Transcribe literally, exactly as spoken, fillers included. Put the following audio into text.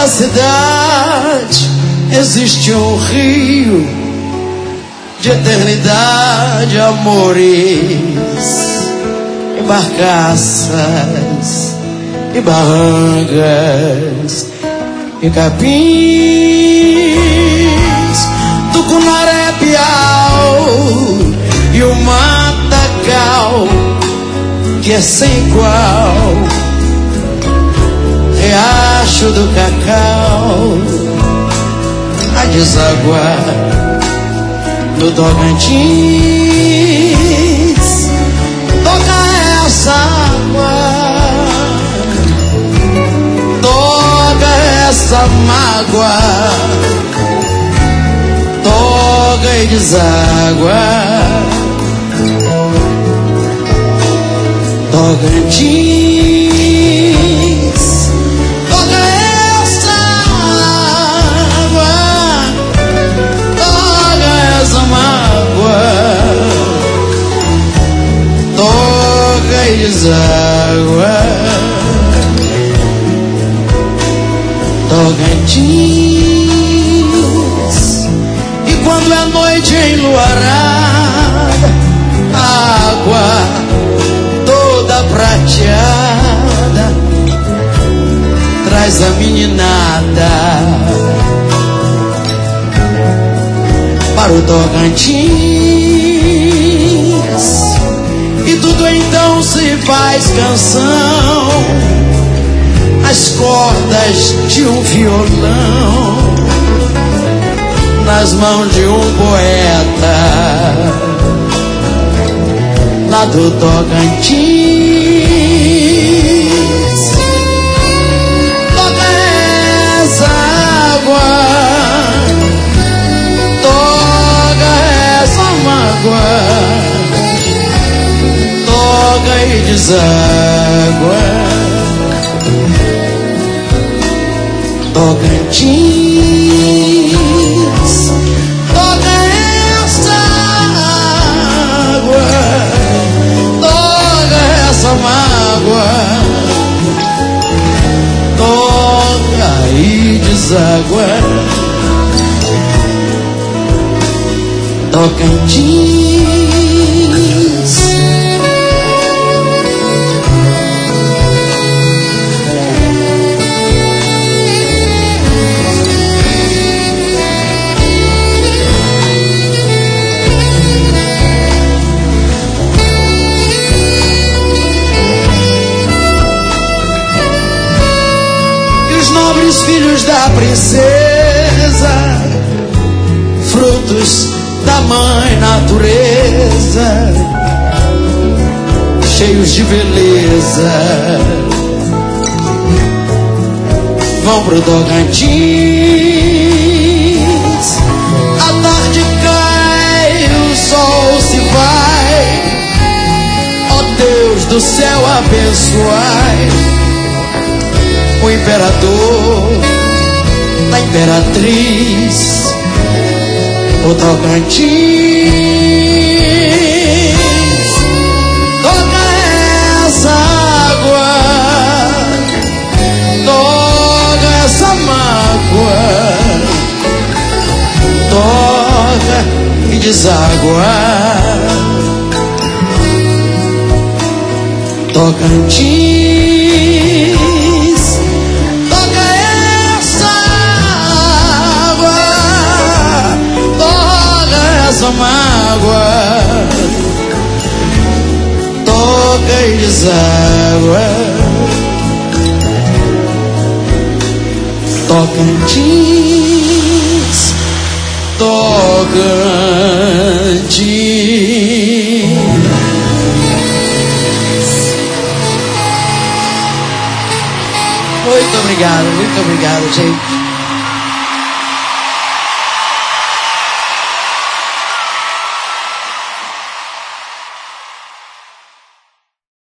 da cidade existe um rio de eternidade, amores e barcaças e barrancas e capins, tucunaré, piau e o matagal que é sem igual, riacho do cacau a desaguar no Tocantins. Toca essa água, toca essa mágoa, toca e deságua. Tocantins, toca essa água, toca essa mágoa, toca e deságua. Tocantins, e quando é noite enluarada, a água toda prateada traz a meninada para o Tocantins, e tudo então se faz canção, as cordas de um violão nas mãos de um poeta lá do Tocantins. Toca essa água, toca essa mágoa, toca e deságua. Tocantins, toca essa água, toca essa mágoa, toca e deságua. Tocantins. Nobres filhos da princesa, frutos da mãe natureza, cheios de beleza, vão pro Tocantins. A tarde cai, o sol se vai, ó Deus do céu, abençoai o imperador da imperatriz, o Tocantins. Toca essa água, toca essa mágoa, toca e deságua. Tocantins, toca essa água, toca essa mágoa, toca e deságua. Tocantins, Tocantins. Muito obrigado, muito obrigado, gente.